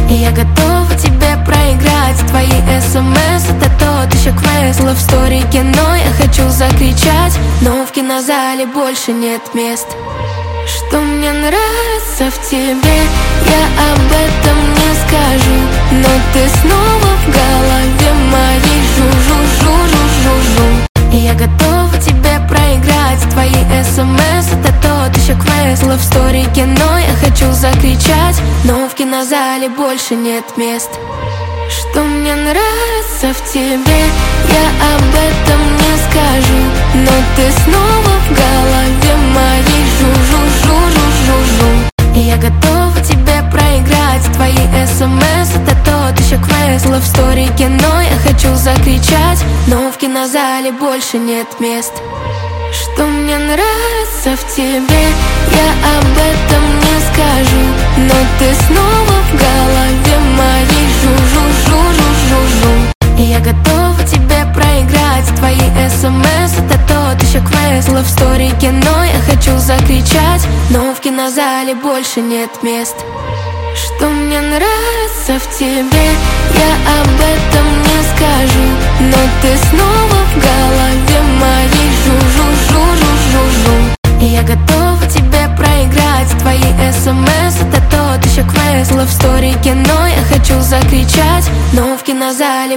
И я готова тебе проиграть. Твои смс — это тот еще квест. Love story, кино, я хочу закричать, но в кинозале больше нет мест. Что мне нравится в тебе, я об этом не скажу, но ты снова в голове моей жу-жу-жу-жу-жу-жу. И я готова тебе проиграть. Твои смс — это тот еще квест. Love story, кино, я хочу закричать, но в кинозале больше нет мест. Что мне нравится в тебе, я об этом не скажу, но ты снова в голове моей жу-жу-жу-жу-жу-жу. И я готова тебе проиграть. Твои смс — это тот еще квест. Love story, кино, я хочу закричать, но в кинозале больше нет мест. Что мне нравится в тебе, я об этом не скажу, но ты снова в голове моей жу-жу-жу-жу-жу-жу. И я готова тебе проиграть. Твои смс — это тот еще квест. Love story, кино, я хочу закричать, но в кинозале больше нет мест. Что мне нравится в тебе, я об этом не скажу, но ты снова в голове моей жу-жу-жу-жу-жу-жу. И я готова тебе проиграть. Твои смс — это тот еще квест. Love story, кино, я хочу закричать, но в кинозале